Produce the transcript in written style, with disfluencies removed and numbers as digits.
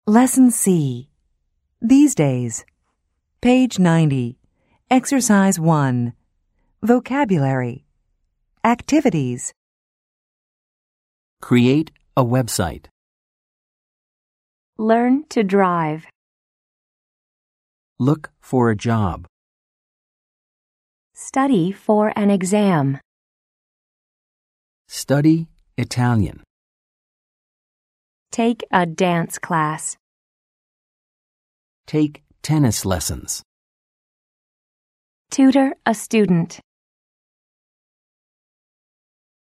Lesson C. These days. Page 90. Exercise 1. Vocabulary. Activities. Create a website. Learn to drive. Look for a job. Study for an exam. Study Italian. Take a dance class. Take tennis lessons. Tutor a student.